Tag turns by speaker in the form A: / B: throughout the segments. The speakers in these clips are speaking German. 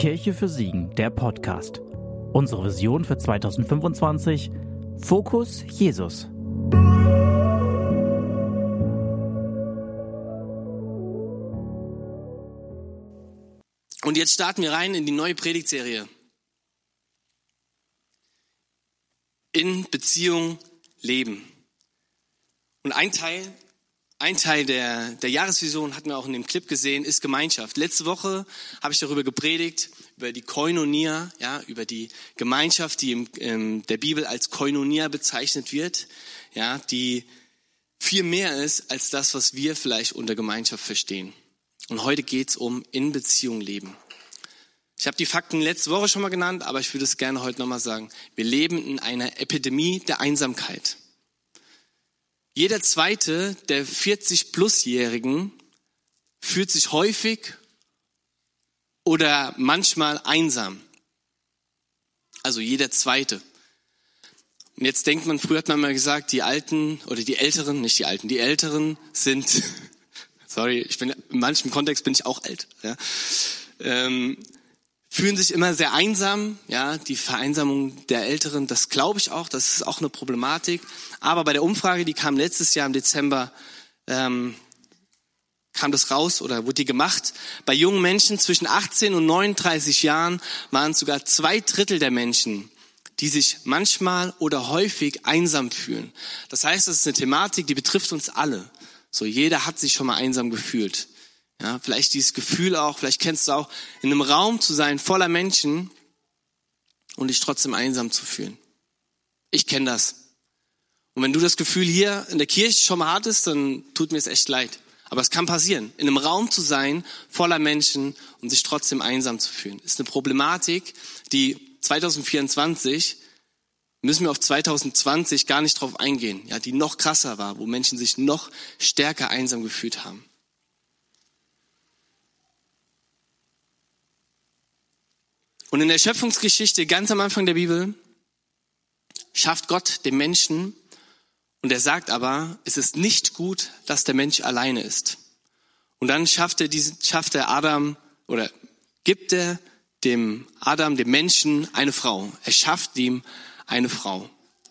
A: Kirche für Siegen, der Podcast. Unsere Vision für 2025: Fokus Jesus.
B: Und jetzt starten wir rein in die neue Predigtserie. In Beziehung leben. Und ein Teil der Jahresvision, hatten wir auch in dem Clip gesehen, ist Gemeinschaft. Letzte Woche habe ich darüber gepredigt, über die Koinonia, ja, über die Gemeinschaft, die in der Bibel als Koinonia bezeichnet wird, ja, die viel mehr ist als das, was wir vielleicht unter Gemeinschaft verstehen. Und heute geht's um in Beziehung leben. Ich habe die Fakten letzte Woche schon mal genannt, aber ich würde es gerne heute nochmal sagen. Wir leben in einer Epidemie der Einsamkeit. Jeder zweite der 40-Plus-Jährigen fühlt sich häufig oder manchmal einsam. Also jeder zweite. Und jetzt denkt man, früher hat man mal gesagt, die Alten oder die Älteren, nicht die Alten, die Älteren sind, sorry, in manchem Kontext bin ich auch alt, ja, fühlen sich immer sehr einsam, ja, die Vereinsamung der Älteren, das glaube ich auch, das ist auch eine Problematik. Aber bei der Umfrage, die kam letztes Jahr im Dezember, kam das raus oder wurde die gemacht. Bei jungen Menschen zwischen 18 und 39 Jahren waren es sogar 2/3 der Menschen, die sich manchmal oder häufig einsam fühlen. Das heißt, das ist eine Thematik, die betrifft uns alle. So, jeder hat sich schon mal einsam gefühlt. Ja, vielleicht dieses Gefühl auch, vielleicht kennst du auch, in einem Raum zu sein voller Menschen und dich trotzdem einsam zu fühlen. Ich kenne das. Und wenn du das Gefühl hier in der Kirche schon mal hattest, dann tut mir es echt leid. Aber es kann passieren, in einem Raum zu sein voller Menschen und sich trotzdem einsam zu fühlen. Ist eine Problematik, die 2024, müssen wir auf 2020 gar nicht drauf eingehen, ja, die noch krasser war, wo Menschen sich noch stärker einsam gefühlt haben. Und in der Schöpfungsgeschichte, ganz am Anfang der Bibel, schafft Gott den Menschen und er sagt aber, es ist nicht gut, dass der Mensch alleine ist. Und dann gibt er dem Adam, dem Menschen, eine Frau. Er schafft ihm eine Frau.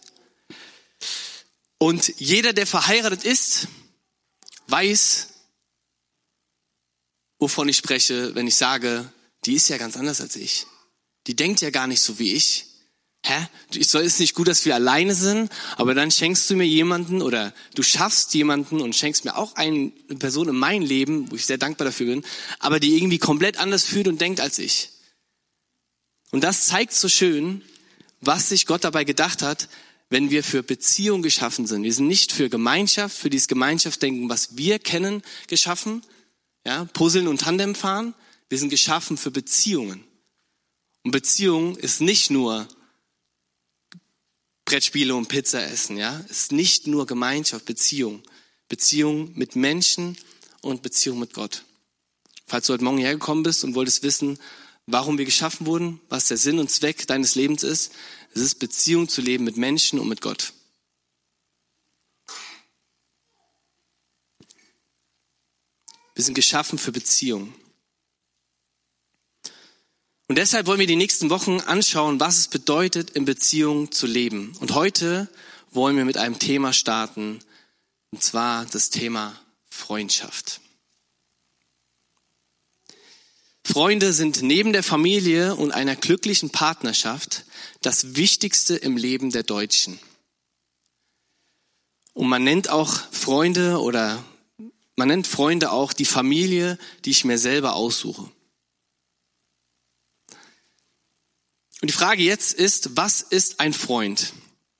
B: Und jeder, der verheiratet ist, weiß, wovon ich spreche, wenn ich sage, die ist ja ganz anders als ich. Die denkt ja gar nicht so wie ich. Ist nicht gut, dass wir alleine sind, aber dann schenkst du mir jemanden oder du schaffst jemanden und schenkst mir auch eine Person in mein Leben, wo ich sehr dankbar dafür bin, aber die irgendwie komplett anders fühlt und denkt als ich. Und das zeigt so schön, was sich Gott dabei gedacht hat, wenn wir für Beziehung geschaffen sind. Wir sind nicht für Gemeinschaft, für dieses Gemeinschaftsdenken, was wir kennen, geschaffen, ja, Puzzeln und Tandem fahren. Wir sind geschaffen für Beziehungen. Und Beziehung ist nicht nur Brettspiele und Pizza essen, ja. Es ist nicht nur Gemeinschaft, Beziehung. Beziehung mit Menschen und Beziehung mit Gott. Falls du heute Morgen hergekommen bist und wolltest wissen, warum wir geschaffen wurden, was der Sinn und Zweck deines Lebens ist, es ist Beziehung zu leben mit Menschen und mit Gott. Wir sind geschaffen für Beziehung. Und deshalb wollen wir die nächsten Wochen anschauen, was es bedeutet, in Beziehung zu leben. Und heute wollen wir mit einem Thema starten, und zwar das Thema Freundschaft. Freunde sind neben der Familie und einer glücklichen Partnerschaft das Wichtigste im Leben der Deutschen. Und man nennt Freunde auch die Familie, die ich mir selber aussuche. Und die Frage jetzt ist, was ist ein Freund?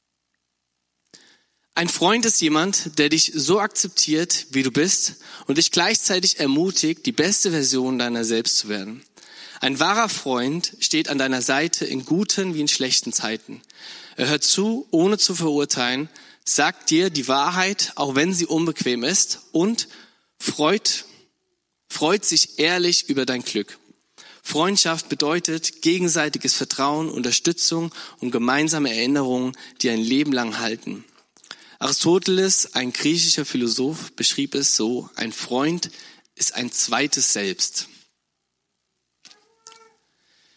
B: Ein Freund ist jemand, der dich so akzeptiert, wie du bist und dich gleichzeitig ermutigt, die beste Version deiner selbst zu werden. Ein wahrer Freund steht an deiner Seite in guten wie in schlechten Zeiten. Er hört zu, ohne zu verurteilen, sagt dir die Wahrheit, auch wenn sie unbequem ist, und freut sich ehrlich über dein Glück. Freundschaft bedeutet gegenseitiges Vertrauen, Unterstützung und gemeinsame Erinnerungen, die ein Leben lang halten. Aristoteles, ein griechischer Philosoph, beschrieb es so: Ein Freund ist ein zweites Selbst.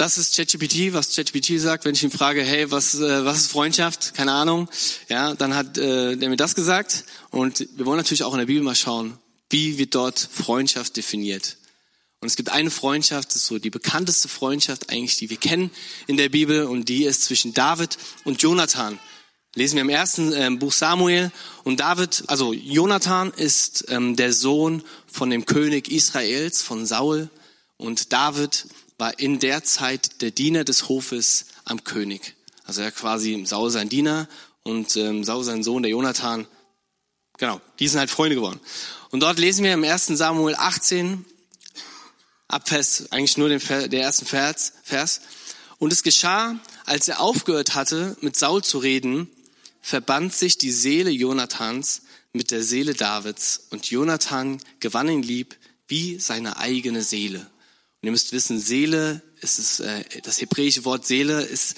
B: das ist ChatGPT, was ChatGPT sagt, wenn ich ihn frage, hey, was ist Freundschaft? Keine Ahnung. Ja, dann hat der mir das gesagt. Und wir wollen natürlich auch in der Bibel mal schauen, wie wird dort Freundschaft definiert. Und es gibt eine Freundschaft, das ist so die bekannteste Freundschaft eigentlich, die wir kennen in der Bibel, und die ist zwischen David und Jonathan. Lesen wir im ersten Buch Samuel. Und David, also Jonathan ist der Sohn von dem König Israels, von Saul. Und David war in der Zeit der Diener des Hofes am König. Also er quasi Saul sein Diener und Saul sein Sohn, der Jonathan. Genau, die sind halt Freunde geworden. Und dort lesen wir im 1. Samuel 18, Abvers, eigentlich nur der ersten Vers. Und es geschah, als er aufgehört hatte, mit Saul zu reden, verband sich die Seele Jonathans mit der Seele Davids. Und Jonathan gewann ihn lieb wie seine eigene Seele. Und ihr müsst wissen, Seele, das hebräische Wort Seele ist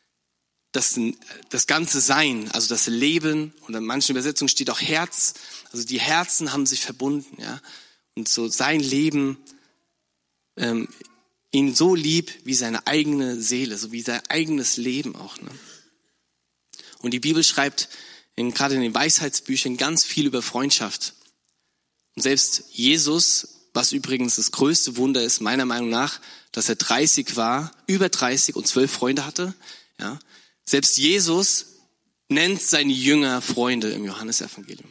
B: das ganze Sein, also das Leben. Und in manchen Übersetzungen steht auch Herz. Also die Herzen haben sich verbunden, ja. Und so sein Leben, ihn so lieb wie seine eigene Seele, so wie sein eigenes Leben auch. Ne? Und die Bibel schreibt gerade in den Weisheitsbüchern ganz viel über Freundschaft. Und selbst Jesus, was übrigens das größte Wunder ist, meiner Meinung nach, dass er 30 war, über 30 und 12 Freunde hatte. Ja? Selbst Jesus nennt seine Jünger Freunde im Johannesevangelium.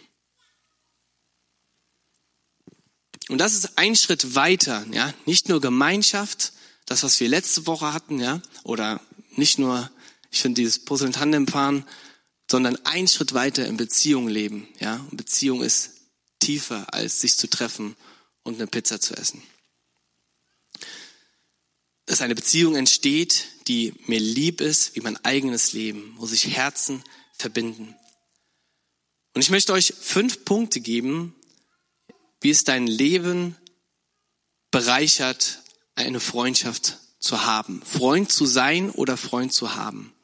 B: Und das ist ein Schritt weiter, ja, nicht nur Gemeinschaft, das, was wir letzte Woche hatten, ja, oder nicht nur, ich finde dieses Puzzle- und Tandem-Fahren, sondern ein Schritt weiter in Beziehung leben, ja. Und Beziehung ist tiefer, als sich zu treffen und eine Pizza zu essen. Dass eine Beziehung entsteht, die mir lieb ist, wie mein eigenes Leben, wo sich Herzen verbinden. Und ich möchte euch 5 Punkte geben, wie es dein Leben bereichert, eine Freundschaft zu haben. Freund zu sein oder Freund zu haben.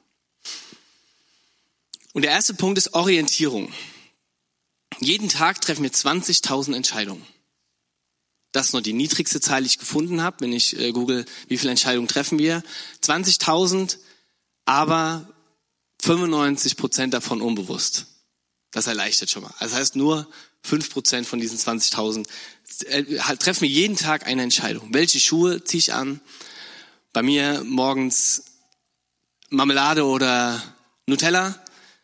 B: Und der erste Punkt ist Orientierung. Jeden Tag treffen wir 20.000 Entscheidungen. Das ist nur die niedrigste Zahl, die ich gefunden habe, wenn ich google, wie viele Entscheidungen treffen wir. 20.000, aber 95% davon unbewusst. Das erleichtert schon mal. Das heißt, nur 5% von diesen 20.000 treffen wir jeden Tag eine Entscheidung. Welche Schuhe ziehe ich an? Bei mir morgens Marmelade oder Nutella.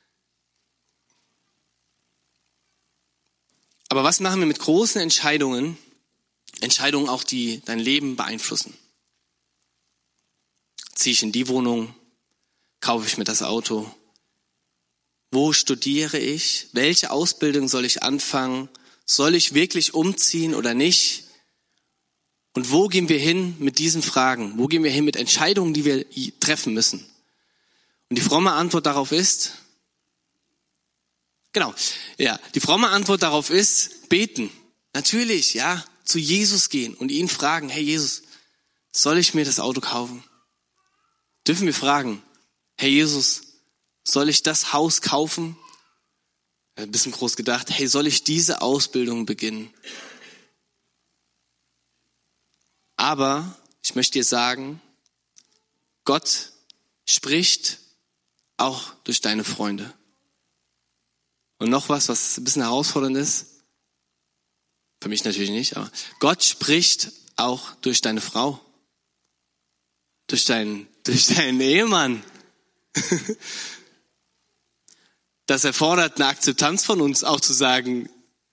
B: Aber was machen wir mit großen Entscheidungen? Entscheidungen auch, die dein Leben beeinflussen. Ziehe ich in die Wohnung? Kaufe ich mir das Auto? Wo studiere ich? Welche Ausbildung soll ich anfangen? Soll ich wirklich umziehen oder nicht? Und wo gehen wir hin mit diesen Fragen? Wo gehen wir hin mit Entscheidungen, die wir treffen müssen? Und die fromme Antwort darauf ist, die fromme Antwort darauf ist, beten. Natürlich, ja, zu Jesus gehen und ihn fragen, hey Jesus, soll ich mir das Auto kaufen? Dürfen wir fragen, hey Jesus, soll ich das Haus kaufen? Ein bisschen groß gedacht, hey, soll ich diese Ausbildung beginnen? Aber ich möchte dir sagen, Gott spricht auch durch deine Freunde. Und noch was ein bisschen herausfordernd ist, für mich natürlich nicht, aber Gott spricht auch durch deine Frau, durch deinen Ehemann. Das erfordert eine Akzeptanz von uns, auch zu sagen,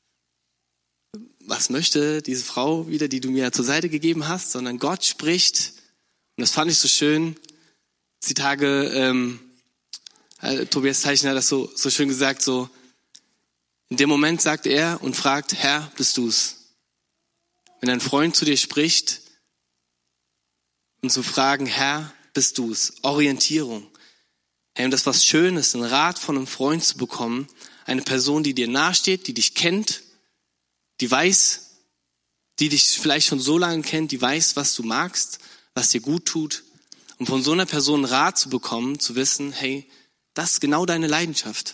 B: was möchte diese Frau wieder, die du mir zur Seite gegeben hast, sondern Gott spricht. Und das fand ich so schön. Die Tage, Tobias Zeichner hat das so schön gesagt, so, in dem Moment sagt er und fragt, Herr, bist du's? Wenn ein Freund zu dir spricht und zu fragen, Herr, bist du's? Orientierung. Hey, und das ist was Schönes, einen Rat von einem Freund zu bekommen, eine Person, die dir nahesteht, die dich kennt, die weiß, die dich vielleicht schon so lange kennt, die weiß, was du magst, was dir gut tut. Und von so einer Person einen Rat zu bekommen, zu wissen, hey, das ist genau deine Leidenschaft.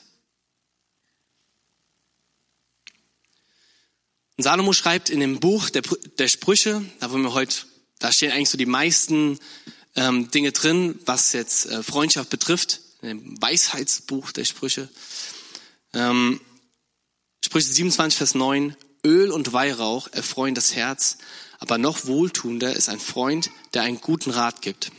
B: Und Salomo schreibt in dem Buch der Sprüche, da stehen eigentlich so die meisten Dinge drin, was jetzt Freundschaft betrifft, im Weisheitsbuch der Sprüche. Sprüche 27, Vers 9, Öl und Weihrauch erfreuen das Herz, aber noch wohltuender ist ein Freund, der einen guten Rat gibt.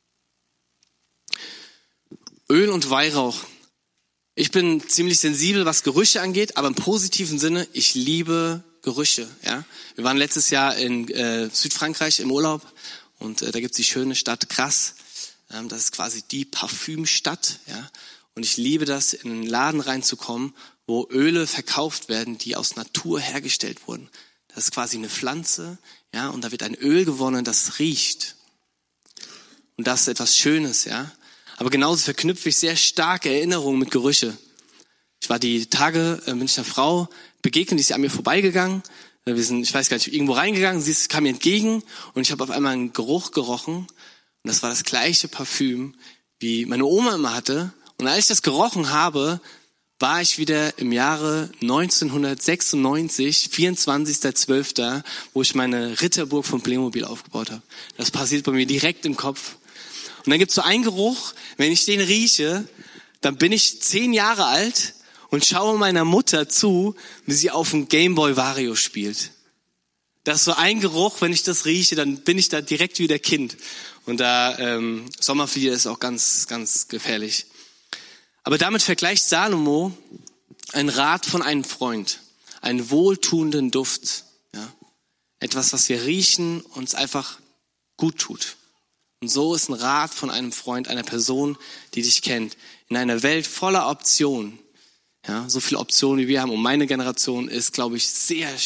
B: Öl und Weihrauch. Ich bin ziemlich sensibel, was Gerüche angeht, aber im positiven Sinne, ich liebe Gerüche. Ja? Wir waren letztes Jahr in Südfrankreich im Urlaub und da gibt's die schöne Stadt Grasse. Das ist quasi die Parfümstadt. Ja? Und ich liebe das, in einen Laden reinzukommen, wo Öle verkauft werden, die aus Natur hergestellt wurden. Das ist quasi eine Pflanze, ja, und da wird ein Öl gewonnen, das riecht. Und das ist etwas Schönes, ja. Aber genauso verknüpfe ich sehr starke Erinnerungen mit Gerüche. Ich war die Tage, bin ich einer Frau begegnet, die ist an mir vorbeigegangen. Wir sind, ich weiß gar nicht, irgendwo reingegangen, sie kam mir entgegen und ich habe auf einmal einen Geruch gerochen. Und das war das gleiche Parfüm, wie meine Oma immer hatte. Und als ich das gerochen habe, war ich wieder im Jahre 1996, 24.12., wo ich meine Ritterburg von Playmobil aufgebaut habe. Das passiert bei mir direkt im Kopf. Und dann gibt's so einen Geruch, wenn ich den rieche, dann bin ich 10 Jahre alt und schaue meiner Mutter zu, wie sie auf dem Gameboy Wario spielt. Das ist so ein Geruch, wenn ich das rieche, dann bin ich da direkt wieder Kind. Und da Sommerflieder ist auch ganz, ganz gefährlich. Aber damit vergleicht Salomo einen Rat von einem Freund, einen wohltuenden Duft, ja, etwas, was wir riechen und es einfach gut tut. Und so ist ein Rat von einem Freund, einer Person, die dich kennt, in einer Welt voller Optionen, ja, so viele Optionen wie wir haben. Und meine Generation ist, glaube ich,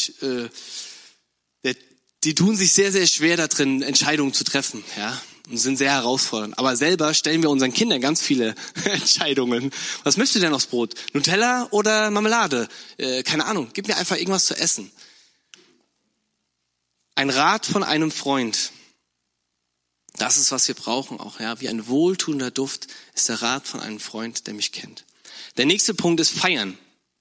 B: die tun sich sehr, sehr schwer da drin, Entscheidungen zu treffen, ja. Und sind sehr herausfordernd. Aber selber stellen wir unseren Kindern ganz viele Entscheidungen. Was möchtest du denn aufs Brot? Nutella oder Marmelade? Keine Ahnung, gib mir einfach irgendwas zu essen. Ein Rat von einem Freund. Das ist, was wir brauchen auch. Ja, wie ein wohltuender Duft ist der Rat von einem Freund, der mich kennt. Der nächste Punkt ist feiern.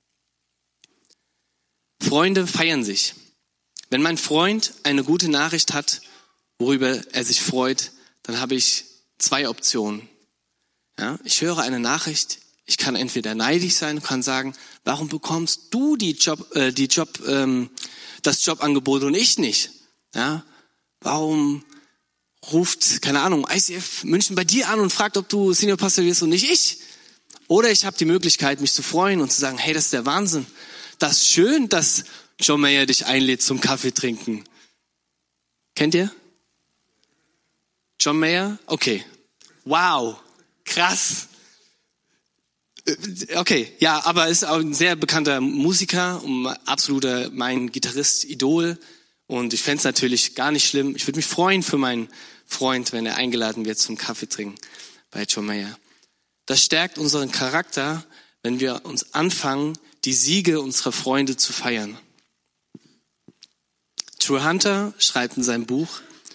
B: Freunde feiern sich. Wenn mein Freund eine gute Nachricht hat, worüber er sich freut, dann habe ich 2 Optionen. Ja, ich höre eine Nachricht, ich kann entweder neidisch sein und kann sagen, warum bekommst du das Jobangebot und ich nicht? Ja, warum ruft, keine Ahnung, ICF München bei dir an und fragt, ob du Senior Pastor wirst und nicht ich? Oder ich habe die Möglichkeit, mich zu freuen und zu sagen, hey, das ist der Wahnsinn. Das ist schön, dass John Mayer dich einlädt zum Kaffee trinken. Kennt ihr? John Mayer? Okay. Wow. Krass. Okay, ja, aber ist auch ein sehr bekannter Musiker, absoluter mein Gitarrist, Idol. Und ich fände es natürlich gar nicht schlimm. Ich würde mich freuen für meinen Freund, wenn er eingeladen wird zum Kaffee trinken bei John Mayer. Das stärkt unseren Charakter, wenn wir uns anfangen, die Siege unserer Freunde zu feiern. True Hunter schreibt in seinem Buch,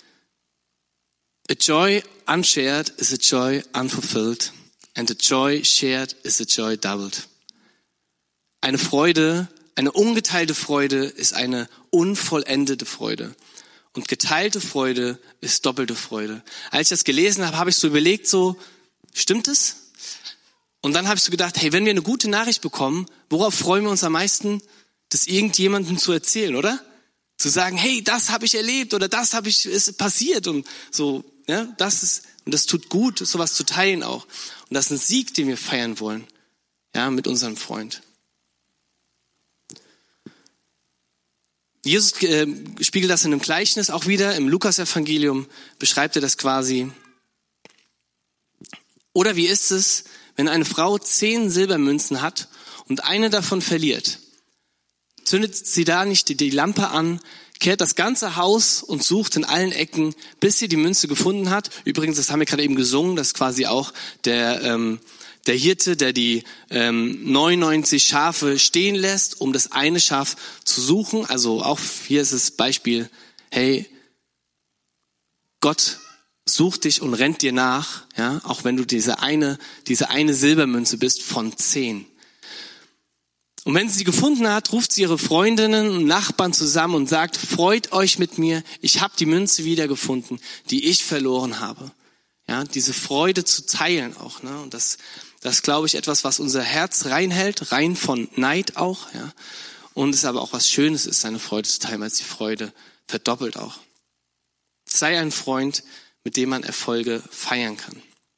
B: A joy unshared is a joy unfulfilled, and a joy shared is a joy doubled. Eine Freude, eine ungeteilte Freude ist eine unvollendete Freude. Und geteilte Freude ist doppelte Freude. Als ich das gelesen habe, habe ich so überlegt, so, stimmt es? Und dann habe ich so gedacht, hey, wenn wir eine gute Nachricht bekommen, worauf freuen wir uns am meisten? Das irgendjemandem zu erzählen, oder? Zu sagen, hey, das habe ich erlebt oder das ist passiert und so. Ja, das tut gut, sowas zu teilen auch. Und das ist ein Sieg, den wir feiern wollen, ja, mit unserem Freund. Jesus spiegelt das in einem Gleichnis auch wieder. Im Lukas-Evangelium beschreibt er das quasi. Oder wie ist es, wenn eine Frau 10 Silbermünzen hat und eine davon verliert? Zündet sie da nicht die Lampe an, kehrt das ganze Haus und sucht in allen Ecken, bis sie die Münze gefunden hat. Übrigens, das haben wir gerade eben gesungen, das ist quasi auch der Hirte, der die 99 Schafe stehen lässt, um das eine Schaf zu suchen. Also auch hier ist das Beispiel, hey, Gott sucht dich und rennt dir nach, ja, auch wenn du diese eine Silbermünze bist von 10. Und wenn sie sie gefunden hat, ruft sie ihre Freundinnen und Nachbarn zusammen und sagt, freut euch mit mir, ich habe die Münze wiedergefunden, die ich verloren habe. Ja, diese Freude zu teilen auch, ne? Und das glaube ich, etwas, was unser Herz reinhält, rein von Neid auch, ja. Und es aber auch was Schönes ist, seine Freude zu teilen, weil es die Freude verdoppelt auch. Sei ein Freund, mit dem man Erfolge feiern kann.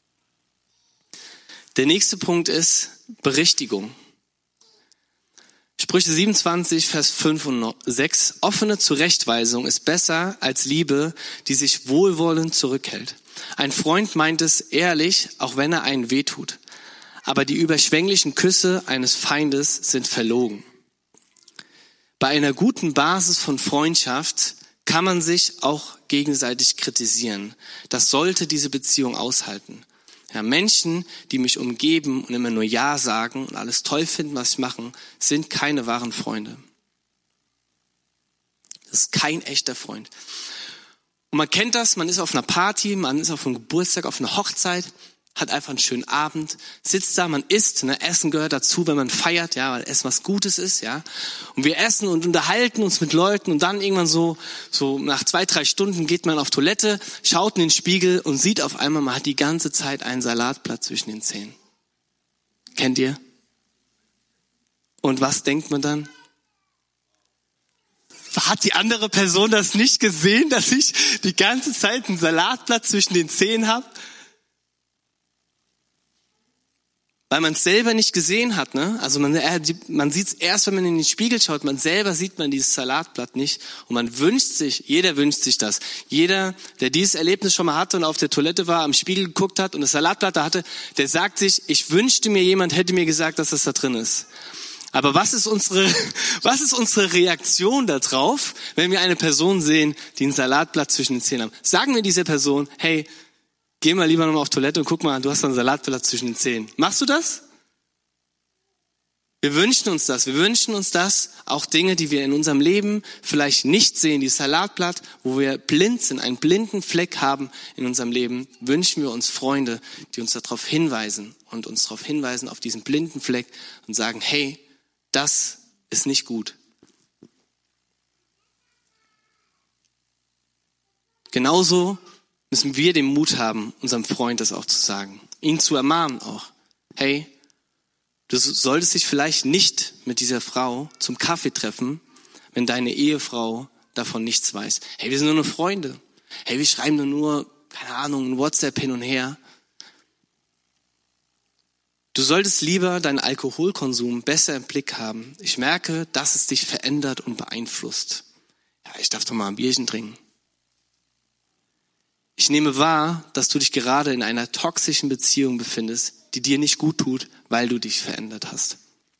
B: Der nächste Punkt ist Berichtigung. Sprüche 27, Vers 5 und 6. Offene Zurechtweisung ist besser als Liebe, die sich wohlwollend zurückhält. Ein Freund meint es ehrlich, auch wenn er einen wehtut. Aber die überschwänglichen Küsse eines Feindes sind verlogen. Bei einer guten Basis von Freundschaft kann man sich auch gegenseitig kritisieren. Das sollte diese Beziehung aushalten. Ja, Menschen, die mich umgeben und immer nur Ja sagen und alles toll finden, was ich mache, sind keine wahren Freunde. Das ist kein echter Freund. Und man kennt das, man ist auf einer Party, man ist auf einem Geburtstag, auf einer Hochzeit, hat einfach einen schönen Abend, sitzt da, man isst, ne, Essen gehört dazu, wenn man feiert, ja, weil Essen was Gutes ist, ja. Und wir essen und unterhalten uns mit Leuten und dann irgendwann so nach 2-3 Stunden geht man auf Toilette, schaut in den Spiegel und sieht auf einmal, man hat die ganze Zeit ein Salatblatt zwischen den Zähnen. Kennt ihr? Und was denkt man dann? Hat die andere Person das nicht gesehen, dass ich die ganze Zeit ein Salatblatt zwischen den Zähnen habe? Weil man es selber nicht gesehen hat, ne? Also man sieht es erst, wenn man in den Spiegel schaut. Man selber sieht man dieses Salatblatt nicht. Und man wünscht sich, jeder wünscht sich das. Jeder, der dieses Erlebnis schon mal hatte und auf der Toilette war, am Spiegel geguckt hat und das Salatblatt da hatte, der sagt sich, ich wünschte mir, jemand hätte mir gesagt, dass das da drin ist. Aber was ist unsere Reaktion darauf, wenn wir eine Person sehen, die ein Salatblatt zwischen den Zähnen hat? Sagen wir dieser Person, hey, geh mal lieber nochmal auf Toilette und guck mal, du hast ein Salatblatt zwischen den Zähnen. Machst du das? Wir wünschen uns das. Wir wünschen uns das, auch Dinge, die wir in unserem Leben vielleicht nicht sehen, dieses Salatblatt, wo wir blind sind, einen blinden Fleck haben in unserem Leben, wünschen wir uns Freunde, die uns darauf hinweisen und uns darauf hinweisen, auf diesen blinden Fleck und sagen, hey, das ist nicht gut. Genauso müssen wir den Mut haben, unserem Freund das auch zu sagen. Ihn zu ermahnen auch. Hey, du solltest dich vielleicht nicht mit dieser Frau zum Kaffee treffen, wenn deine Ehefrau davon nichts weiß. Hey, wir sind nur Freunde. Hey, wir schreiben nur, keine Ahnung, ein WhatsApp hin und her. Du solltest lieber deinen Alkoholkonsum besser im Blick haben. Ich merke, dass es dich verändert und beeinflusst. Ja, ich darf doch mal ein Bierchen trinken. Ich nehme wahr, dass du dich gerade in einer toxischen Beziehung befindest, die dir nicht gut tut, weil du dich verändert hast.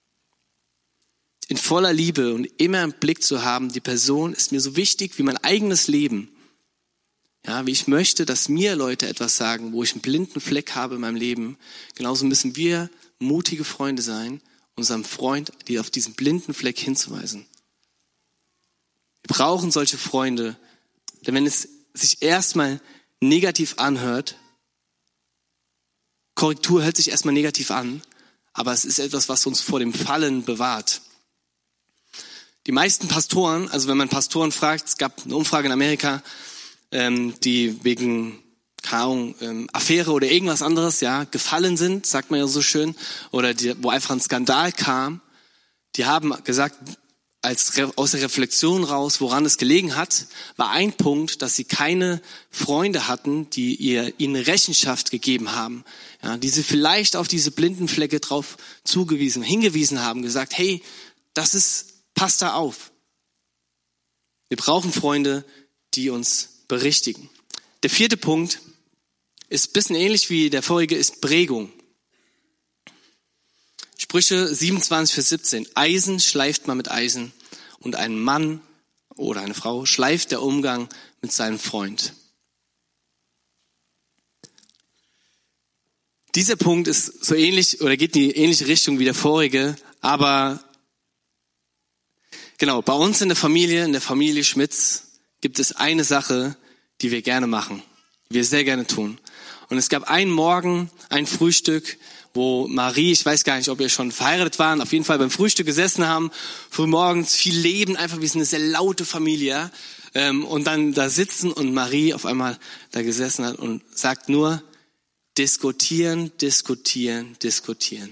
B: In voller Liebe und immer im Blick zu haben, die Person ist mir so wichtig wie mein eigenes Leben. Ja, wie ich möchte, dass mir Leute etwas sagen, wo ich einen blinden Fleck habe in meinem Leben. Genauso müssen wir mutige Freunde sein, unserem Freund, die auf diesen blinden Fleck hinzuweisen. Wir brauchen solche Freunde, denn wenn es sich erstmal negativ anhört, Korrektur hört sich erstmal negativ an, aber es ist etwas, was uns vor dem Fallen bewahrt. Die meisten Pastoren, also wenn man Pastoren fragt, es gab eine Umfrage in Amerika, die wegen, keine Ahnung, Affäre oder irgendwas anderes, ja, gefallen sind, sagt man ja so schön, oder wo einfach ein Skandal kam, die haben gesagt, aus der Reflexion raus, woran es gelegen hat, war ein Punkt, dass sie keine Freunde hatten, die ihnen Rechenschaft gegeben haben, ja, die sie vielleicht auf diese blinden Flecke drauf hingewiesen haben, gesagt, hey, passt da auf. Wir brauchen Freunde, die uns berichtigen. Der 4. Punkt ist ein bisschen ähnlich wie der vorige, ist Prägung. Sprüche 27, Vers 17. Eisen schleift man mit Eisen und ein Mann oder eine Frau schleift der Umgang mit seinem Freund. Dieser Punkt ist so ähnlich oder geht in die ähnliche Richtung wie der vorige, aber genau, bei uns in der Familie Schmitz, gibt es eine Sache, die wir gerne machen, die wir sehr gerne tun. Und es gab einen Morgen, ein Frühstück, wo Marie, ich weiß gar nicht, ob ihr schon verheiratet waren, auf jeden Fall beim Frühstück gesessen haben, frühmorgens viel Leben, einfach wir sind eine sehr laute Familie, und dann da sitzen und Marie auf einmal da gesessen hat und sagt nur, Diskutieren, diskutieren, diskutieren.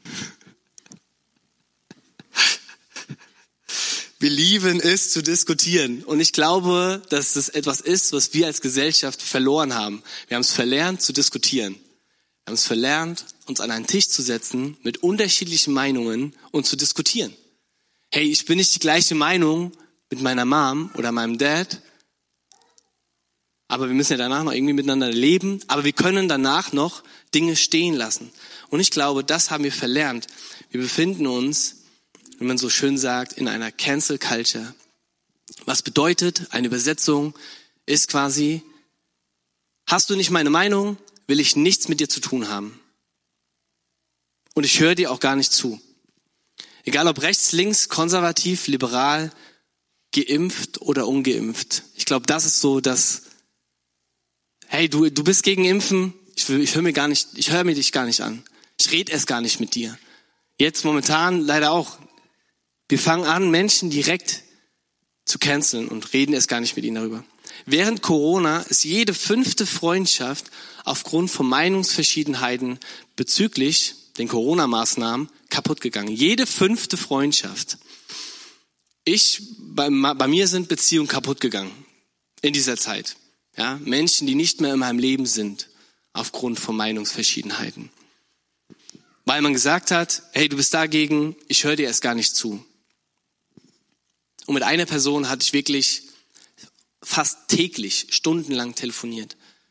B: Wir lieben es zu diskutieren. Und ich glaube, dass es etwas ist, was wir als Gesellschaft verloren haben. Wir haben es verlernt zu diskutieren. Wir haben es verlernt, uns an einen Tisch zu setzen mit unterschiedlichen Meinungen und zu diskutieren. Hey, ich bin nicht die gleiche Meinung mit meiner Mom oder meinem Dad, aber wir müssen ja danach noch irgendwie miteinander leben, aber wir können danach noch Dinge stehen lassen. Und ich glaube, das haben wir verlernt. Wir befinden uns, wie man so schön sagt, in einer Cancel Culture. Was bedeutet, eine Übersetzung ist quasi, hast du nicht meine Meinung, will ich nichts mit dir zu tun haben. Und ich höre dir auch gar nicht zu. Egal ob rechts, links, konservativ, liberal, geimpft oder ungeimpft. Ich glaube, das ist so, dass, hey, du bist gegen Impfen, ich höre mir dich gar nicht an. Ich rede erst gar nicht mit dir. Jetzt momentan leider auch. Wir fangen an, Menschen direkt zu canceln und reden erst gar nicht mit ihnen darüber. Während Corona ist jede 5. Freundschaft aufgrund von Meinungsverschiedenheiten bezüglich den Corona-Maßnahmen kaputt gegangen. Jede 5. Freundschaft. Bei mir sind Beziehungen kaputt gegangen in dieser Zeit. Ja, Menschen, die nicht mehr in meinem Leben sind, aufgrund von Meinungsverschiedenheiten. Weil man gesagt hat, hey, du bist dagegen, ich höre dir erst gar nicht zu. Und mit einer Person hatte ich wirklich fast täglich, stundenlang telefoniert.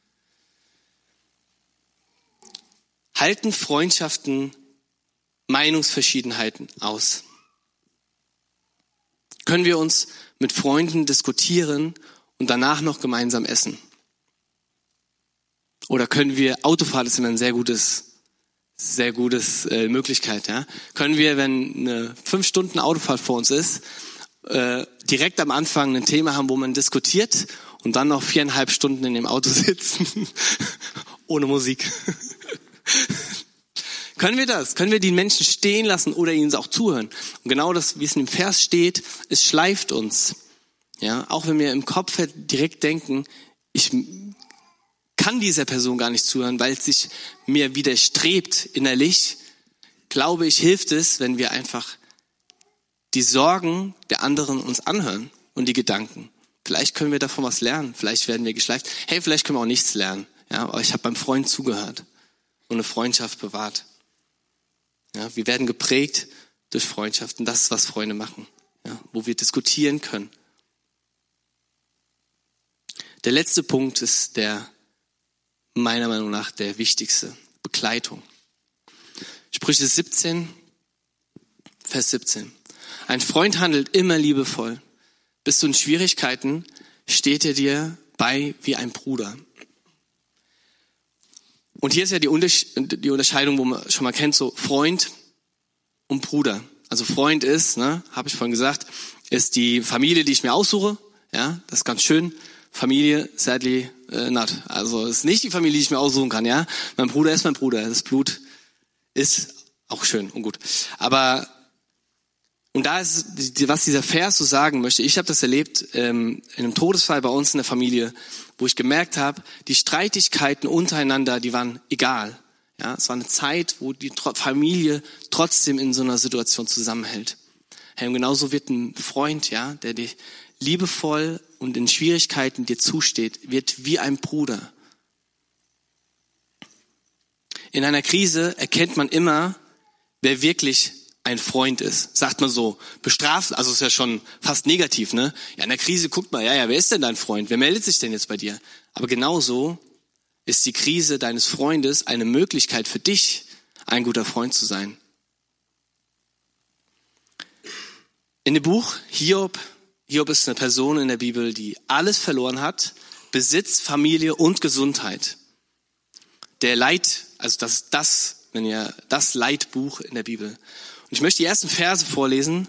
B: Halten Freundschaften Meinungsverschiedenheiten aus? Können wir uns mit Freunden diskutieren und danach noch gemeinsam essen? Oder können wir, Autofahrt ist immer ein sehr gutes Möglichkeit, ja? Können wir, wenn eine 5 Stunden Autofahrt vor uns ist, direkt am Anfang ein Thema haben, wo man diskutiert und dann noch 4,5 Stunden in dem Auto sitzen, ohne Musik. Können wir das? Können wir die Menschen stehen lassen oder ihnen auch zuhören? Und genau das, wie es in dem Vers steht, es schleift uns. Ja, auch wenn wir im Kopf direkt denken, ich kann dieser Person gar nicht zuhören, weil es sich mir widerstrebt innerlich, glaube ich, hilft es, wenn wir einfach die Sorgen der anderen uns anhören und die Gedanken. Vielleicht können wir davon was lernen, vielleicht werden wir geschleift. Hey, vielleicht können wir auch nichts lernen. Ja, aber ich habe beim Freund zugehört und eine Freundschaft bewahrt. Ja, wir werden geprägt durch Freundschaften. Das ist, was Freunde machen, ja, wo wir diskutieren können. Der letzte Punkt ist meiner Meinung nach der wichtigste: Begleitung. Sprüche 17, Vers 17. Ein Freund handelt immer liebevoll. Bist du in Schwierigkeiten, steht er dir bei wie ein Bruder. Und hier ist ja die Unterscheidung, wo man schon mal kennt, so Freund und Bruder. Also Freund ist, habe ich vorhin gesagt, ist die Familie, die ich mir aussuche. Ja, das ist ganz schön. Familie, sadly not. Also ist nicht die Familie, die ich mir aussuchen kann. Ja, mein Bruder ist mein Bruder. Das Blut ist auch schön und gut. Aber und da ist, was dieser Vers so sagen möchte, ich habe das erlebt in einem Todesfall bei uns in der Familie, wo ich gemerkt habe, die Streitigkeiten untereinander, die waren egal. Ja, es war eine Zeit, wo die Familie trotzdem in so einer Situation zusammenhält. Hey, und genauso wird ein Freund, ja, der dich liebevoll und in Schwierigkeiten dir zusteht, wird wie ein Bruder. In einer Krise erkennt man immer, wer wirklich ein Freund ist, sagt man so, bestraft, also ist ja schon fast negativ, ne? Ja, in der Krise guckt man, ja, wer ist denn dein Freund? Wer meldet sich denn jetzt bei dir? Aber genauso ist die Krise deines Freundes eine Möglichkeit für dich, ein guter Freund zu sein. In dem Buch Hiob ist eine Person in der Bibel, die alles verloren hat, Besitz, Familie und Gesundheit. Der also das Leitbuch in der Bibel. Und ich möchte die ersten Verse vorlesen,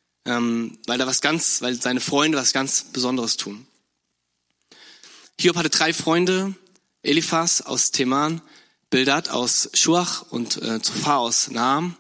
B: weil seine Freunde was ganz Besonderes tun. Hiob hatte 3 Freunde: Eliphas aus Teman, Bildad aus Schuach und Zophar aus Naam.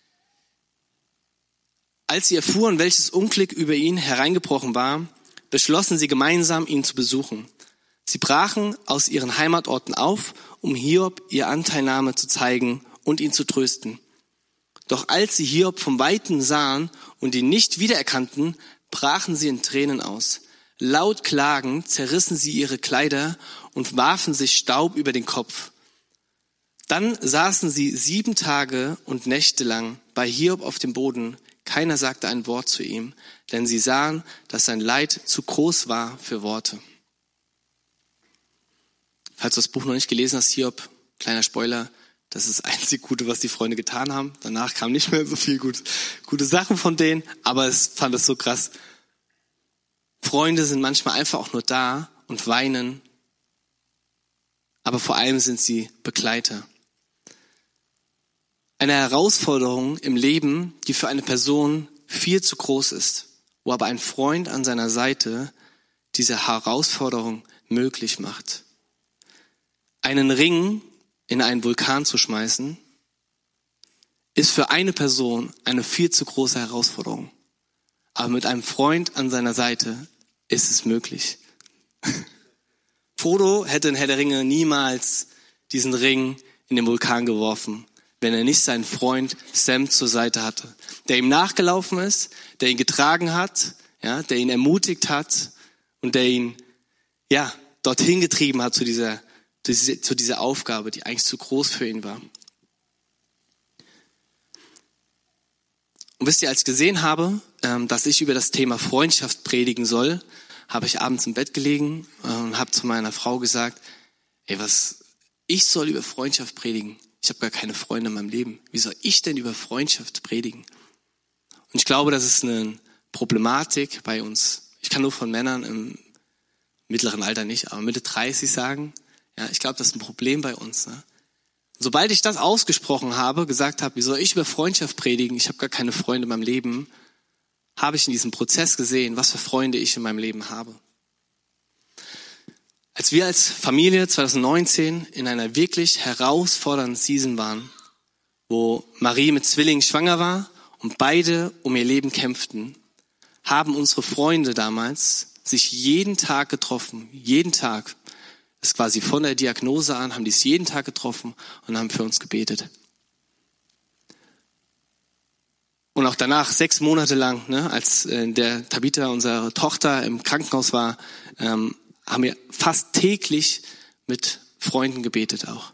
B: Als sie erfuhren, welches Unglück über ihn hereingebrochen war, beschlossen sie gemeinsam, ihn zu besuchen. Sie brachen aus ihren Heimatorten auf, um Hiob ihre Anteilnahme zu zeigen und ihn zu trösten. Doch als sie Hiob vom Weiten sahen und ihn nicht wiedererkannten, brachen sie in Tränen aus. Laut klagend zerrissen sie ihre Kleider und warfen sich Staub über den Kopf. Dann saßen sie 7 Tage und Nächte lang bei Hiob auf dem Boden. Keiner sagte ein Wort zu ihm, denn sie sahen, dass sein Leid zu groß war für Worte. Falls du das Buch noch nicht gelesen hast, Hiob, kleiner Spoiler, das ist das einzige Gute, was die Freunde getan haben. Danach kam nicht mehr so viel gute Sachen von denen, aber ich fand es so krass. Freunde sind manchmal einfach auch nur da und weinen, aber vor allem sind sie Begleiter. Eine Herausforderung im Leben, die für eine Person viel zu groß ist, wo aber ein Freund an seiner Seite diese Herausforderung möglich macht. Einen Ring in einen Vulkan zu schmeißen, ist für eine Person eine viel zu große Herausforderung. Aber mit einem Freund an seiner Seite ist es möglich. Frodo hätte in Herr der Ringe niemals diesen Ring in den Vulkan geworfen, wenn er nicht seinen Freund Sam zur Seite hatte, der ihm nachgelaufen ist, der ihn getragen hat, ja, der ihn ermutigt hat und der ihn dorthin getrieben hat zu dieser Aufgabe, die eigentlich zu groß für ihn war. Und wisst ihr, als ich gesehen habe, dass ich über das Thema Freundschaft predigen soll, habe ich abends im Bett gelegen und habe zu meiner Frau gesagt, ich soll über Freundschaft predigen. Ich habe gar keine Freunde in meinem Leben. Wie soll ich denn über Freundschaft predigen? Und ich glaube, das ist eine Problematik bei uns. Ich kann nur von Männern im mittleren Alter nicht, aber Mitte 30 sagen. Ja, ich glaube, das ist ein Problem bei uns. Ne? Sobald ich das ausgesprochen habe, gesagt habe, wie soll ich über Freundschaft predigen? Ich habe gar keine Freunde in meinem Leben. Habe ich in diesem Prozess gesehen, was für Freunde ich in meinem Leben habe. Als wir als Familie 2019 in einer wirklich herausfordernden Season waren, wo Marie mit Zwillingen schwanger war und beide um ihr Leben kämpften, haben unsere Freunde damals sich jeden Tag getroffen, jeden Tag. Das ist quasi von der Diagnose an, haben die es jeden Tag getroffen und haben für uns gebetet. Und auch danach 6 Monate lang, als der Tabitha, unsere Tochter, im Krankenhaus war, haben wir fast täglich mit Freunden gebetet auch.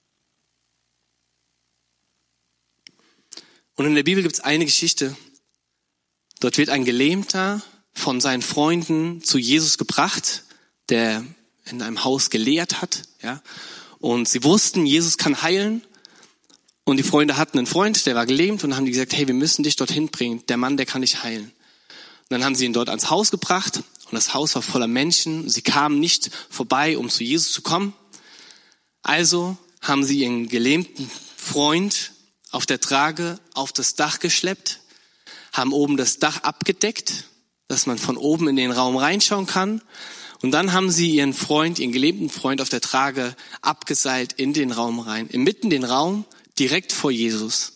B: Und in der Bibel gibt es eine Geschichte. Dort wird ein Gelähmter von seinen Freunden zu Jesus gebracht, der in einem Haus gelehrt hat. Ja? Und sie wussten, Jesus kann heilen. Und die Freunde hatten einen Freund, der war gelähmt, und haben die gesagt, hey, wir müssen dich dorthin bringen. Der Mann, der kann dich heilen. Und dann haben sie ihn dort ans Haus gebracht. Und das Haus war voller Menschen. Sie kamen nicht vorbei, um zu Jesus zu kommen. Also haben sie ihren gelähmten Freund auf der Trage auf das Dach geschleppt, haben oben das Dach abgedeckt, dass man von oben in den Raum reinschauen kann. Und dann haben sie ihren gelähmten Freund auf der Trage abgeseilt in den Raum rein, inmitten den Raum, direkt vor Jesus.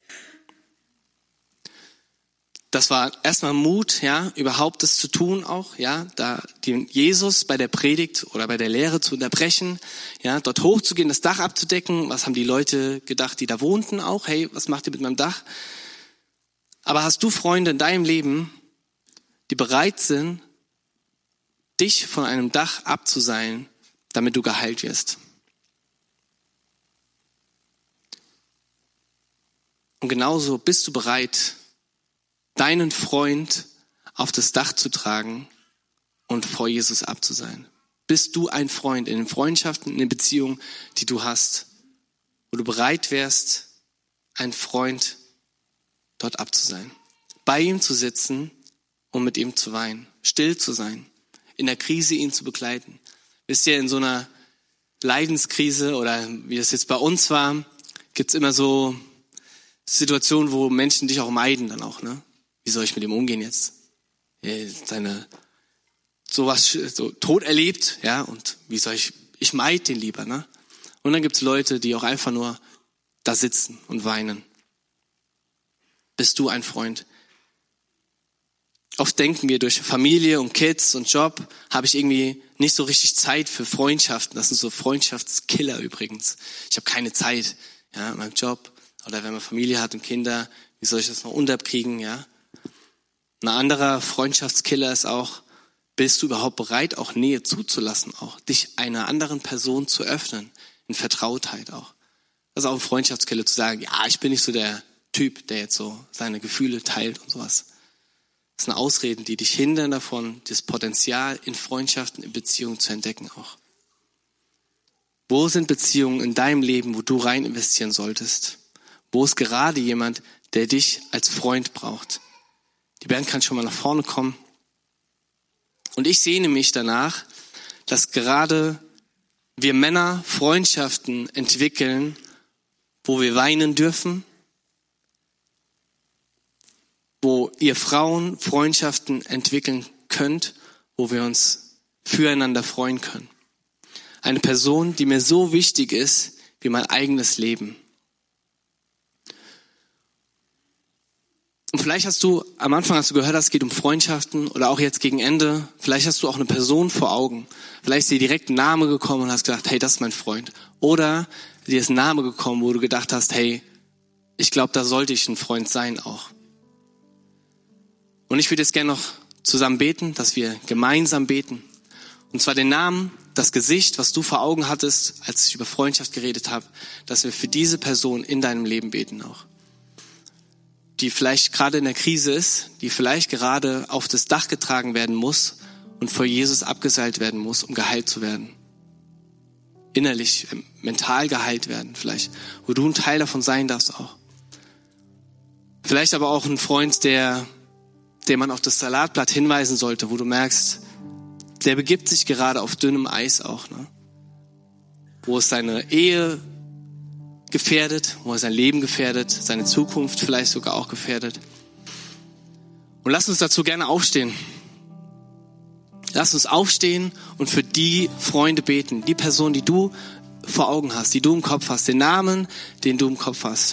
B: Das war erstmal Mut, ja, überhaupt das zu tun auch, ja, da den Jesus bei der Predigt oder bei der Lehre zu unterbrechen, ja, dort hochzugehen, das Dach abzudecken. Was haben die Leute gedacht, die da wohnten auch? Hey, was macht ihr mit meinem Dach? Aber hast du Freunde in deinem Leben, die bereit sind, dich von einem Dach abzuseilen, damit du geheilt wirst? Und genauso bist du bereit, deinen Freund auf das Dach zu tragen und vor Jesus abzuseilen. Bist du ein Freund in den Freundschaften, in den Beziehungen, die du hast, wo du bereit wärst, ein Freund dort abzuseilen, bei ihm zu sitzen und mit ihm zu weinen, still zu sein, in der Krise ihn zu begleiten. Wisst ihr, in so einer Leidenskrise oder wie das jetzt bei uns war, gibt's immer so Situationen, wo Menschen dich auch meiden dann auch, ne? Wie soll ich mit dem umgehen jetzt? Sowas so Tod erlebt, ja, und wie soll ich meide den lieber, ne? Und dann gibt's Leute, die auch einfach nur da sitzen und weinen. Bist du ein Freund? Oft denken wir, durch Familie und Kids und Job habe ich irgendwie nicht so richtig Zeit für Freundschaften. Das sind so Freundschaftskiller übrigens. Ich habe keine Zeit, ja, in meinem Job. Oder wenn man Familie hat und Kinder, wie soll ich das noch unterkriegen, ja? Ein anderer Freundschaftskiller ist auch, bist du überhaupt bereit, auch Nähe zuzulassen, auch dich einer anderen Person zu öffnen, in Vertrautheit auch. Das ist auch ein Freundschaftskiller, zu sagen, ja, ich bin nicht so der Typ, der jetzt so seine Gefühle teilt und sowas. Das sind Ausreden, die dich hindern davon, das Potenzial in Freundschaften, in Beziehungen zu entdecken auch. Wo sind Beziehungen in deinem Leben, wo du rein investieren solltest? Wo ist gerade jemand, der dich als Freund braucht? Die Band kann schon mal nach vorne kommen. Und ich sehne mich danach, dass gerade wir Männer Freundschaften entwickeln, wo wir weinen dürfen, wo ihr Frauen Freundschaften entwickeln könnt, wo wir uns füreinander freuen können. Eine Person, die mir so wichtig ist wie mein eigenes Leben. Und vielleicht hast du, am Anfang hast du gehört, es geht um Freundschaften oder auch jetzt gegen Ende. Vielleicht hast du auch eine Person vor Augen. Vielleicht ist dir direkt ein Name gekommen und hast gedacht, hey, das ist mein Freund. Oder dir ist ein Name gekommen, wo du gedacht hast, hey, ich glaube, da sollte ich ein Freund sein auch. Und ich würde jetzt gerne noch zusammen beten, dass wir gemeinsam beten. Und zwar den Namen, das Gesicht, was du vor Augen hattest, als ich über Freundschaft geredet habe, dass wir für diese Person in deinem Leben beten auch. Die vielleicht gerade in der Krise ist, die vielleicht gerade auf das Dach getragen werden muss und vor Jesus abgeseilt werden muss, um geheilt zu werden. Innerlich, mental geheilt werden vielleicht, wo du ein Teil davon sein darfst auch. Vielleicht aber auch ein Freund, der man auf das Salatblatt hinweisen sollte, wo du merkst, der begibt sich gerade auf dünnem Eis auch, ne? Wo es seine Ehe gefährdet, wo er sein Leben gefährdet, seine Zukunft vielleicht sogar auch gefährdet. Und lass uns dazu gerne aufstehen. Lass uns aufstehen und für die Freunde beten, die Person, die du vor Augen hast, die du im Kopf hast, den Namen, den du im Kopf hast.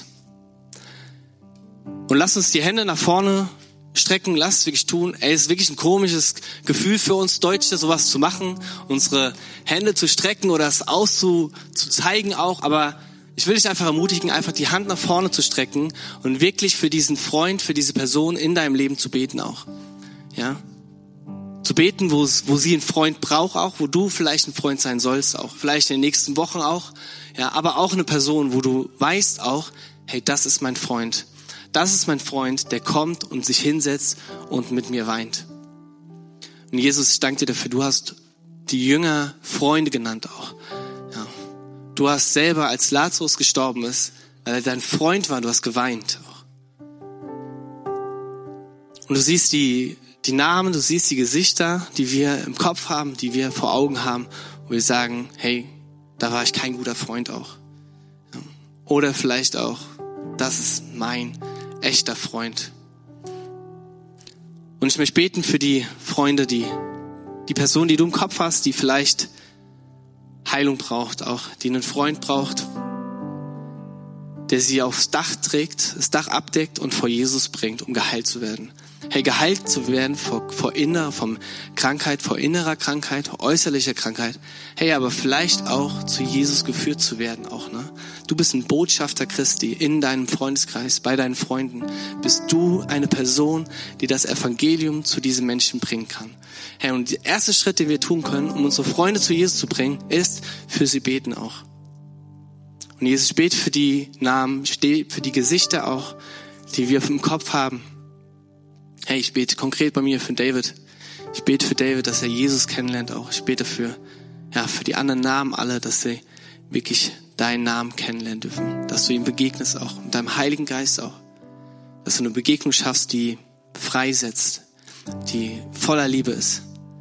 B: Und lass uns die Hände nach vorne strecken, lass es wirklich tun. Es ist wirklich ein komisches Gefühl für uns Deutsche, sowas zu machen, unsere Hände zu strecken oder es auszuzeigen auch, aber ich will dich einfach ermutigen, einfach die Hand nach vorne zu strecken und wirklich für diesen Freund, für diese Person in deinem Leben zu beten auch. Ja? Zu beten, wo sie einen Freund braucht auch, wo du vielleicht ein Freund sein sollst auch. Vielleicht in den nächsten Wochen auch. Ja, aber auch eine Person, wo du weißt auch, hey, das ist mein Freund. Das ist mein Freund, der kommt und sich hinsetzt und mit mir weint. Und Jesus, ich danke dir dafür, du hast die Jünger Freunde genannt auch. Du hast selber, als Lazarus gestorben ist, weil er dein Freund war, du hast geweint. Und du siehst die Namen, du siehst die Gesichter, die wir im Kopf haben, die wir vor Augen haben, wo wir sagen, hey, da war ich kein guter Freund auch. Oder vielleicht auch, das ist mein echter Freund. Und ich möchte beten für die Freunde, die Person, die du im Kopf hast, die vielleicht Heilung braucht auch, die einen Freund braucht, der sie aufs Dach trägt, das Dach abdeckt und vor Jesus bringt, um geheilt zu werden. Hey, geheilt zu werden vor Krankheit, vor innerer Krankheit, äußerlicher Krankheit. Hey, aber vielleicht auch zu Jesus geführt zu werden auch, ne? Du bist ein Botschafter Christi in deinem Freundeskreis, bei deinen Freunden. Bist du eine Person, die das Evangelium zu diesen Menschen bringen kann. Hey, und der erste Schritt, den wir tun können, um unsere Freunde zu Jesus zu bringen, ist für sie beten auch. Und Jesus, ich bete für die Namen, ich bete für die Gesichter auch, die wir im Kopf haben. Hey, ich bete konkret bei mir für David. Ich bete für David, dass er Jesus kennenlernt auch. Ich bete für die anderen Namen alle, dass sie wirklich deinen Namen kennenlernen dürfen. Dass du ihm begegnest auch, mit deinem Heiligen Geist auch. Dass du eine Begegnung schaffst, die freisetzt, die voller Liebe ist.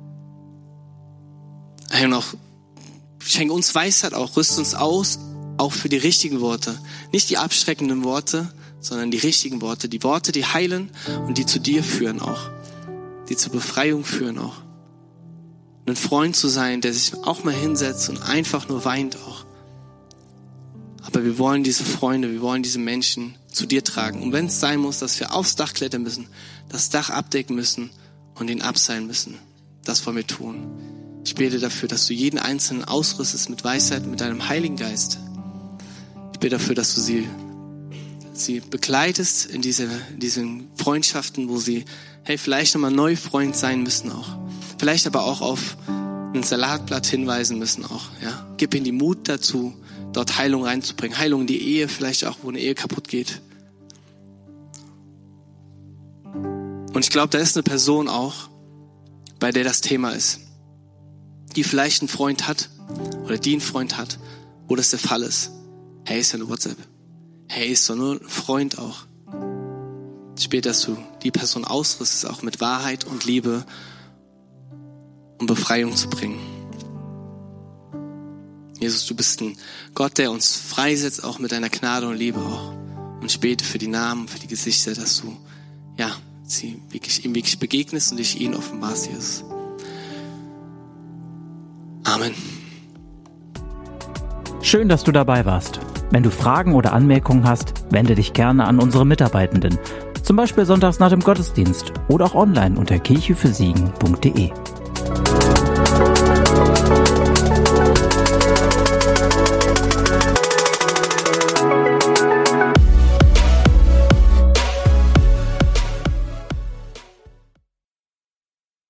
B: Hey, und auch schenke uns Weisheit auch, rüst uns aus, auch für die richtigen Worte. Nicht die abschreckenden Worte, sondern die richtigen Worte. Die Worte, die heilen und die zu dir führen auch. Die zur Befreiung führen auch. Ein Freund zu sein, der sich auch mal hinsetzt und einfach nur weint auch. Aber wir wollen diese Freunde, wir wollen diese Menschen zu dir tragen. Und wenn es sein muss, dass wir aufs Dach klettern müssen, das Dach abdecken müssen und ihn abseilen müssen, das wollen wir tun. Ich bete dafür, dass du jeden Einzelnen ausrüstest mit Weisheit, mit deinem Heiligen Geist. Ich bete dafür, dass du sie begleitest in diesen Freundschaften, wo sie, vielleicht nochmal neu Freund sein müssen auch. Vielleicht aber auch auf ein Salatblatt hinweisen müssen auch. Ja? Gib ihnen die Mut dazu, dort Heilung reinzubringen. Heilung in die Ehe, vielleicht auch, wo eine Ehe kaputt geht. Und ich glaube, da ist eine Person auch, bei der das Thema ist, die vielleicht einen Freund hat oder die einen Freund hat, wo das der Fall ist. Hey, ist ja nur WhatsApp. Hey, ist doch nur ein Freund auch. Ich bete, dass du die Person ausrüstest, auch mit Wahrheit und Liebe, um Befreiung zu bringen. Jesus, du bist ein Gott, der uns freisetzt, auch mit deiner Gnade und Liebe auch. Und ich bete für die Namen, für die Gesichter, dass du, ihm wirklich begegnest und dich ihnen offenbarst, Jesus. Amen.
A: Schön, dass du dabei warst. Wenn du Fragen oder Anmerkungen hast, wende dich gerne an unsere Mitarbeitenden. Zum Beispiel sonntags nach dem Gottesdienst oder auch online unter kirchefürsiegen.de.